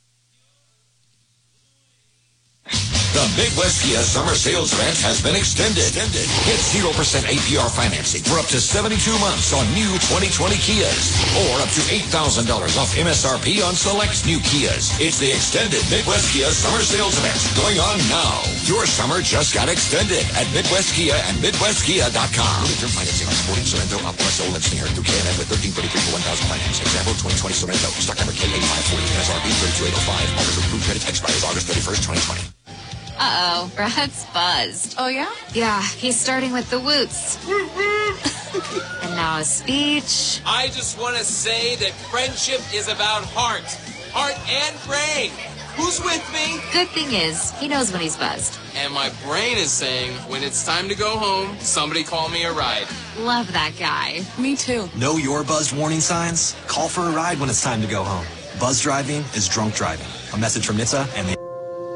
The Midwest Kia Summer Sales Event has been extended. Get 0% APR financing for up to 72 months on new 2020 Kias, or up to $8,000 off MSRP on select new Kias. It's the extended Midwest Kia Summer Sales Event going on now. Your summer just got extended at Midwest Kia and MidwestKia.com. Term financing on Sporting, Sorento, Optima, Soul, and Sneer through KNN with 1333 for 1,000 finance. Example 2020 Sorento. Stock number K8540. MSRP 32805. Offers approved credit expires August 31st, 2020. Uh-oh, Brad's buzzed. Oh, yeah? Yeah, he's starting with the woots. And now a speech. I just want to say that friendship is about heart and brain. Who's with me? Good thing is, he knows when he's buzzed. And my brain is saying, when it's time to go home, somebody call me a ride. Love that guy. Me too. Know your buzzed warning signs? Call for a ride when it's time to go home. Buzz driving is drunk driving. A message from NHTSA and the...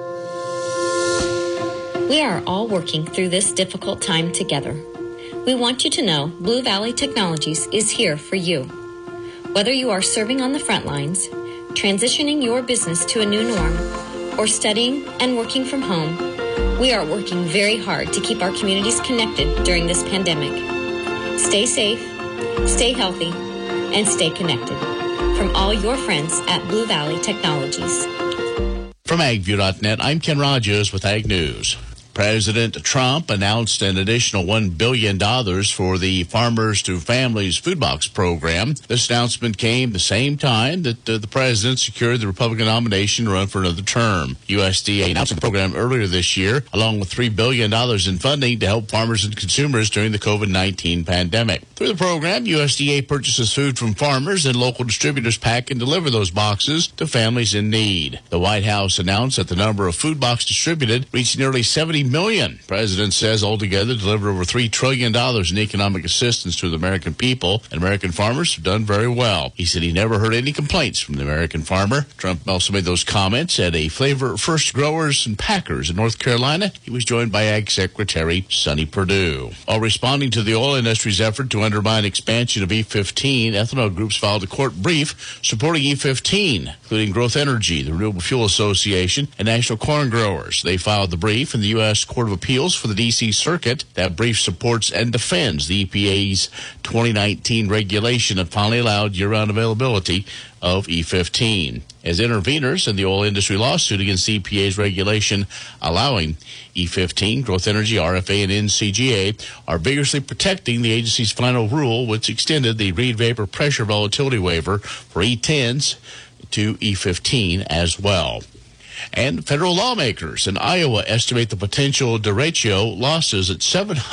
We are all working through this difficult time together. We want you to know Blue Valley Technologies is here for you. Whether you are serving on the front lines, transitioning your business to a new norm, or studying and working from home, we are working very hard to keep our communities connected during this pandemic. Stay safe, stay healthy, and stay connected. From all your friends at Blue Valley Technologies. From AgView.net, I'm Ken Rogers with Ag News. President Trump announced an additional $1 billion for the Farmers to Families Food Box program. This announcement came the same time that the president secured the Republican nomination to run for another term. USDA announced the program earlier this year, along with $3 billion in funding to help farmers and consumers during the COVID-19 pandemic. Through the program, USDA purchases food from farmers and local distributors pack and deliver those boxes to families in need. The White House announced that the number of food boxes distributed reached nearly 70 million. The president says altogether delivered over $3 trillion in economic assistance to the American people, and American farmers have done very well. He said he never heard any complaints from the American farmer. Trump also made those comments at a Flavor First Growers and Packers in North Carolina. He was joined by Ag Secretary Sonny Perdue. While responding to the oil industry's effort to undermine expansion of E15, ethanol groups filed a court brief supporting E15, including Growth Energy, the Renewable Fuel Association, and National Corn Growers. They filed the brief in the U.S. Court of Appeals for the D.C. Circuit. That brief supports and defends the EPA's 2019 regulation that finally allowed year-round availability of E15. As interveners in the oil industry lawsuit against the EPA's regulation allowing E15, Growth Energy, RFA, and NCGA are vigorously protecting the agency's final rule, which extended the Reed Vapor Pressure Volatility Waiver for E10s to E15 as well. And federal lawmakers in Iowa estimate the potential derecho losses at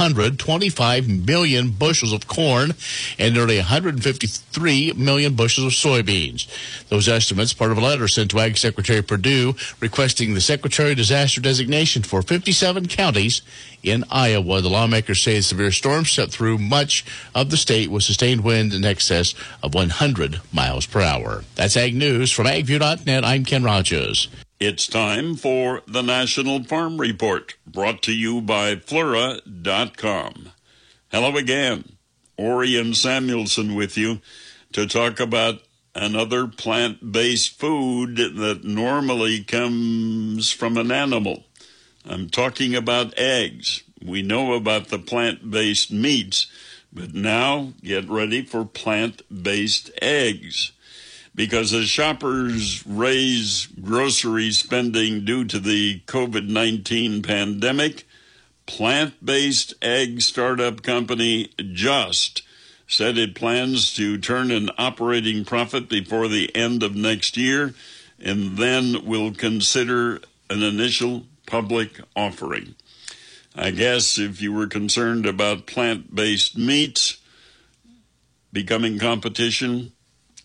725 million bushels of corn and nearly 153 million bushels of soybeans. Those estimates, part of a letter sent to Ag Secretary Perdue requesting the Secretary disaster designation for 57 counties in Iowa. The lawmakers say severe storms set through much of the state with sustained winds in excess of 100 miles per hour. That's Ag News from AgView.net. I'm Ken Rogers. It's time for the National Farm Report, brought to you by Flora.com. Hello again. Orion Samuelson with you to talk about another plant-based food that normally comes from an animal. I'm talking about eggs. We know about the plant-based meats, but now get ready for plant-based eggs. Because as shoppers raise grocery spending due to the COVID-19 pandemic, plant-based egg startup company Just said it plans to turn an operating profit before the end of next year and then will consider an initial public offering. I guess if you were concerned about plant-based meats becoming competition,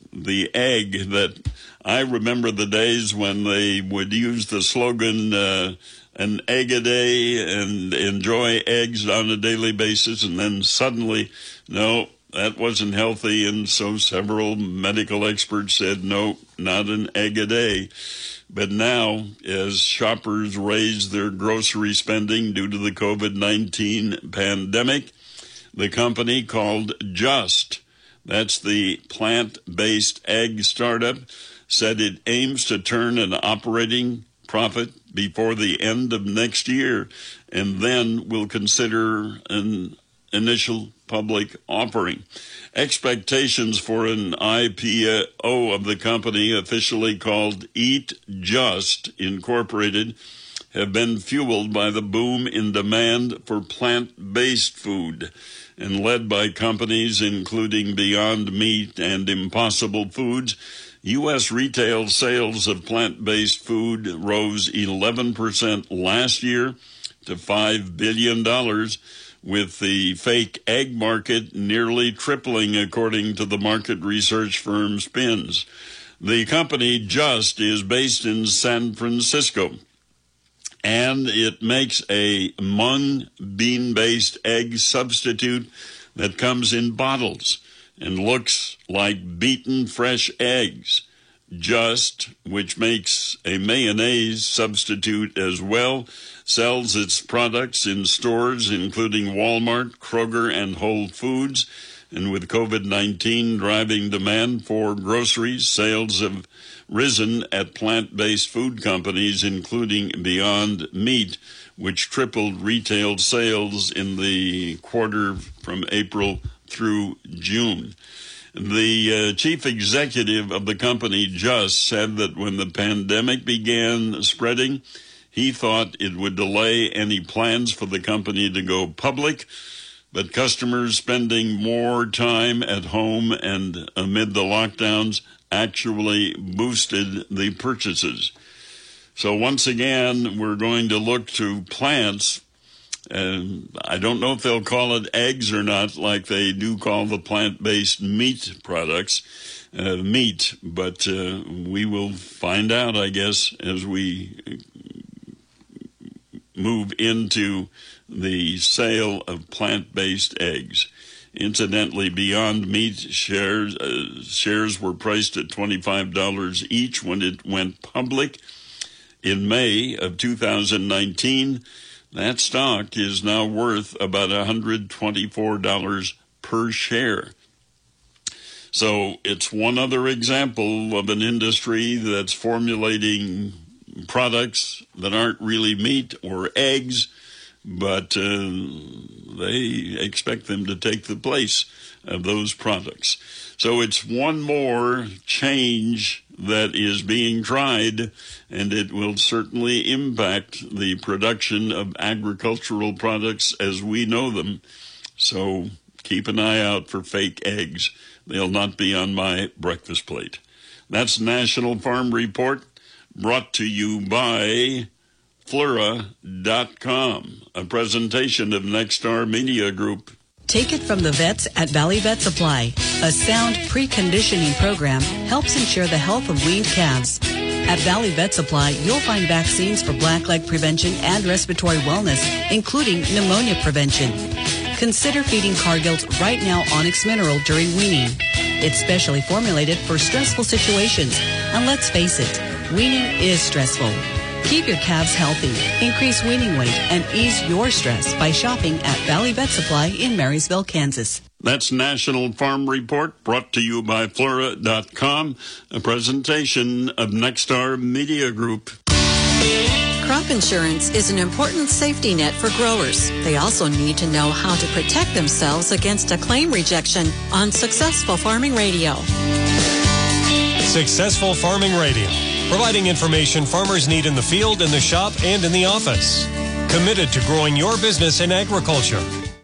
the egg that I remember the days when they would use the slogan, an egg a day and enjoy eggs on a daily basis. And then suddenly, no, that wasn't healthy. And so several medical experts said, no, not an egg a day. But now, as shoppers raise their grocery spending due to the COVID-19 pandemic, the company called Just, that's the plant-based egg startup, said it aims to turn an operating profit before the end of next year, and then will consider an initial public offering. Expectations for an IPO of the company, officially called Eat Just Incorporated, have been fueled by the boom in demand for plant-based food and led by companies including Beyond Meat and Impossible Foods. U.S. retail sales of plant-based food rose 11% last year to $5 billion, with the fake egg market nearly tripling, according to the market research firm Spins. The company Just is based in San Francisco, and it makes a mung bean-based egg substitute that comes in bottles and looks like beaten fresh eggs. Just, which makes a mayonnaise substitute as well, sells its products in stores including Walmart, Kroger, and Whole Foods. And with COVID-19 driving demand for groceries, sales have risen at plant-based food companies, including Beyond Meat, which tripled retail sales in the quarter from April through June. The chief executive of the company Just said that when the pandemic began spreading, he thought it would delay any plans for the company to go public, but customers spending more time at home and amid the lockdowns actually boosted the purchases. So once again, we're going to look to plants. I don't know if they'll call it eggs or not, like they do call the plant-based meat products meat, but we will find out, I guess, as we move into the sale of plant-based eggs. Incidentally, Beyond Meat shares were priced at $25 each when it went public in May of 2019. That stock is now worth about $124 per share. So it's one other example of an industry that's formulating products that aren't really meat or eggs, but they expect them to take the place of those products. So it's one more change that is being tried, and it will certainly impact the production of agricultural products as we know them. So keep an eye out for fake eggs. They'll not be on my breakfast plate. That's National Farm Report, brought to you by Flura.com, a presentation of Nexstar Media Group. Take it from the vets at Valley Vet Supply. A sound preconditioning program helps ensure the health of weaned calves. At Valley Vet Supply, you'll find vaccines for blackleg prevention and respiratory wellness, including pneumonia prevention. Consider feeding Cargill's Right Now Onyx Mineral during weaning. It's specially formulated for stressful situations. And let's face it, weaning is stressful. Keep your calves healthy, increase weaning weight, and ease your stress by shopping at Valley Vet Supply in Marysville, Kansas. That's National Farm Report, brought to you by Flura.com, a presentation of Nexstar Media Group. Crop insurance is an important safety net for growers. They also need to know how to protect themselves against a claim rejection on Successful Farming Radio. Successful Farming Radio, providing information farmers need in the field, in the shop, and in the office. Committed to growing your business in agriculture.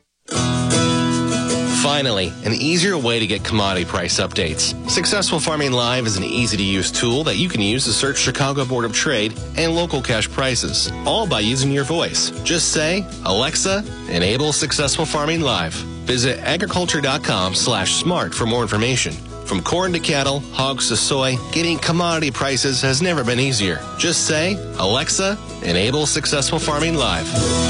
Finally, an easier way to get commodity price updates. Successful Farming Live is an easy-to-use tool that you can use to search Chicago Board of Trade and local cash prices, all by using your voice. Just say, Alexa, enable Successful Farming Live. Visit agriculture.com/smart for more information. From corn to cattle, hogs to soy, getting commodity prices has never been easier. Just say, Alexa, enable Successful Farming Live.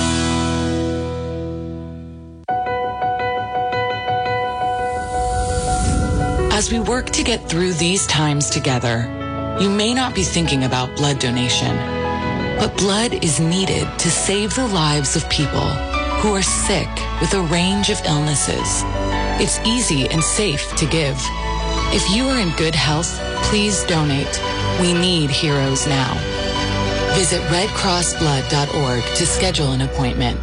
As we work to get through these times together, you may not be thinking about blood donation, but blood is needed to save the lives of people who are sick with a range of illnesses. It's easy and safe to give. If you are in good health, please donate. We need heroes now. Visit redcrossblood.org to schedule an appointment.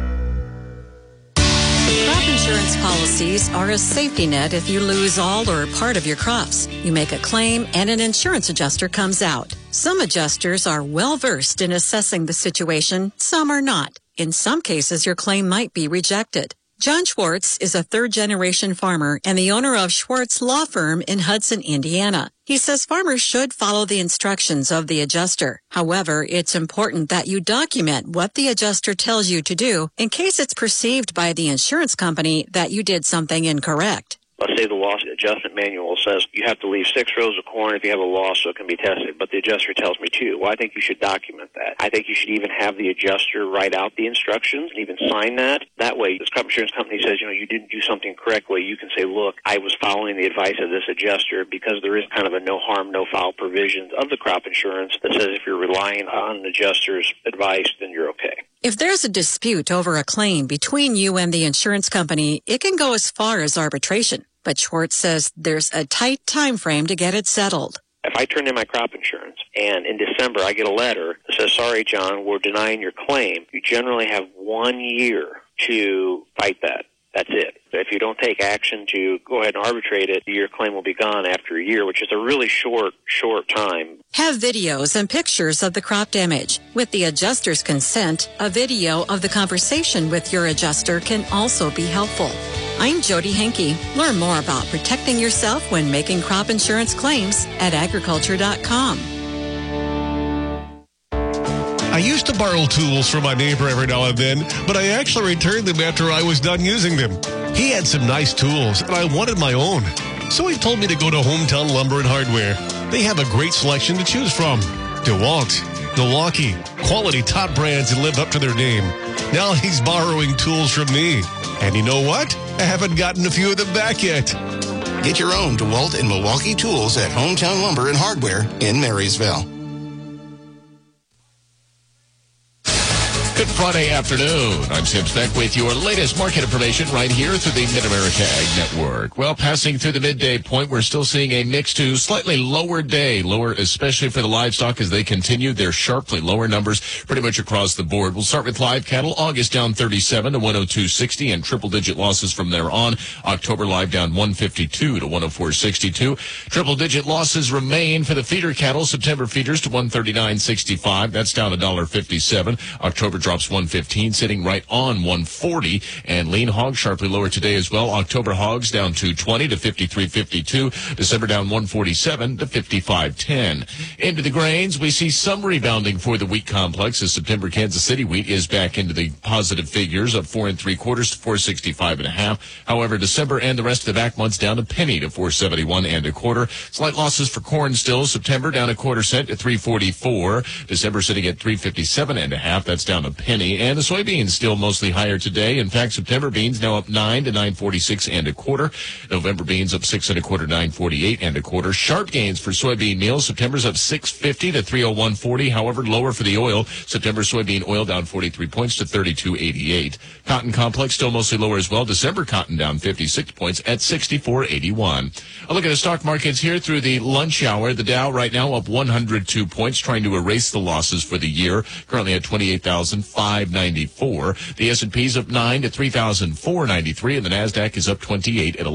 Crop insurance policies are a safety net if you lose all or part of your crops. You make a claim and an insurance adjuster comes out. Some adjusters are well versed in assessing the situation, some are not. In some cases, your claim might be rejected. John Schwartz is a third-generation farmer and the owner of Schwartz Law Firm in Hudson, Indiana. He says farmers should follow the instructions of the adjuster. However, it's important that you document what the adjuster tells you to do in case it's perceived by the insurance company that you did something incorrect. Let's say the loss adjustment manual says you have to leave 6 rows of corn if you have a loss so it can be tested, but the adjuster tells me 2. Well, I think you should document that. I think you should even have the adjuster write out the instructions and even sign that. That way, this crop insurance company says, you didn't do something correctly. You can say, look, I was following the advice of this adjuster, because there is kind of a no harm, no foul provisions of the crop insurance that says if you're relying on an adjuster's advice, then you're okay. If there's a dispute over a claim between you and the insurance company, it can go as far as arbitration. But Schwartz says there's a tight time frame to get it settled. If I turn in my crop insurance and in December I get a letter that says, sorry, John, we're denying your claim, you generally have 1 year to fight that. That's it. If you don't take action to go ahead and arbitrate it, your claim will be gone after a year, which is a really short time. Have videos and pictures of the crop damage. With the adjuster's consent, a video of the conversation with your adjuster can also be helpful. I'm Jody Henke. Learn more about protecting yourself when making crop insurance claims at agriculture.com. I used to borrow tools from my neighbor every now and then, but I actually returned them after I was done using them. He had some nice tools, and I wanted my own. So he told me to go to Hometown Lumber and Hardware. They have a great selection to choose from. DeWalt, Milwaukee, quality top brands that live up to their name. Now he's borrowing tools from me. And you know what? I haven't gotten a few of them back yet. Get your own DeWalt and Milwaukee tools at Hometown Lumber and Hardware in Marysville. Good Friday afternoon. I'm Tim Speck with your latest market information right here through the Mid-America Ag Network. Well, passing through the midday point, we're still seeing a mixed to slightly lower day. Lower, especially for the livestock as they continue their sharply lower numbers pretty much across the board. We'll start with live cattle. August down 37 to 102.60 and triple-digit losses from there on. October live down 152 to 104.62. Triple-digit losses remain for the feeder cattle. September feeders to 139.65. That's down $1.57. October drops 115, sitting right on 140. And lean hog sharply lower today as well. October hogs down 220 to 53.52. December down 147 to 55.10. Into the grains, we see some rebounding for the wheat complex as September Kansas City wheat is back into the positive figures of 4 3/4 to 465.5. However, December and the rest of the back months down a penny to 471 1/4. Slight losses for corn still. September down 1/4 cent to 344. December sitting at 357.5. That's down a penny. And the soybeans still mostly higher today. In fact, September beans now up 9 to 946 1/4. November beans up 6 1/4, 948 1/4. Sharp gains for soybean meal. September's up 650 to 301.40. However, lower for the oil. September soybean oil down 43 points to 32.88. Cotton complex still mostly lower as well. December cotton down 56 points at 64.81. A look at the stock markets here through the lunch hour. The Dow right now up 102 points, trying to erase the losses for the year. Currently at 28,594. The S&P's up 9 to 3,493, and the Nasdaq is up 28 at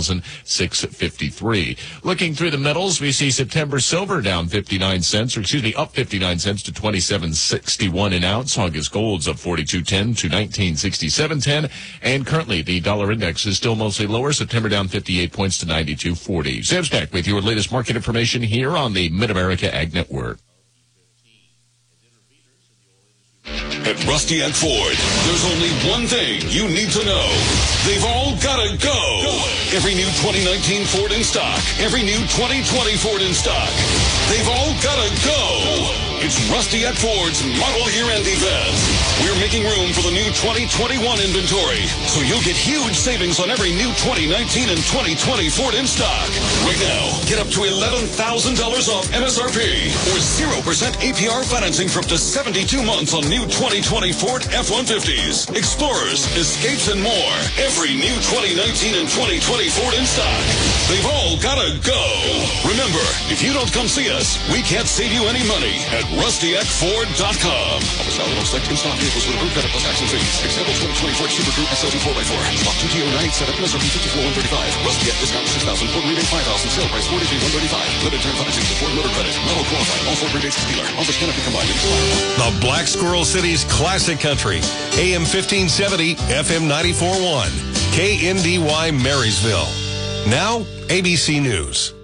11,653. Looking through the metals, we see September silver down 59 cents, up 59 cents to 27.61 an ounce. August gold's up 42.10 to 19.6710, and currently the dollar index is still mostly lower. September down 58 points to 92.40. Sam Speck with your latest market information here on the Mid-America Ag Network. At Rusty Eck Ford, there's only one thing you need to know. They've all gotta go. Every new 2019 Ford in stock. Every new 2020 Ford in stock. They've all gotta go. It's Rusty Eck Ford's model year-end event. We're making room for the new 2021 inventory, so you'll get huge savings on every new 2019 and 2020 Ford in stock. Right now, get up to $11,000 off MSRP or 0% APR financing for up to 72 months on new 2020 Ford F-150s, Explorers, Escapes, and more. Every new 2019 and 2020 Ford in stock. They've all gotta go. Remember, if you don't come see us, we can't save you any money at RustyEckFord.com. Office valid on select in-stock vehicles with approved credit plus tax and fees. Example 2020 Ford Super Coupe SLT 4x4. Stock 2TO 987, MSRP 54,135. Rusty Eck discount 6,000, Ford rebate 5,000, sale price 43,135. Limited term financing to Ford Motor Credit. Not all qualified. All Ford rebates to dealer. Offers cannot be combined with The Black Squirrel City's classic country. AM 1570, FM 94.1. KNDY Marysville. Now, ABC News.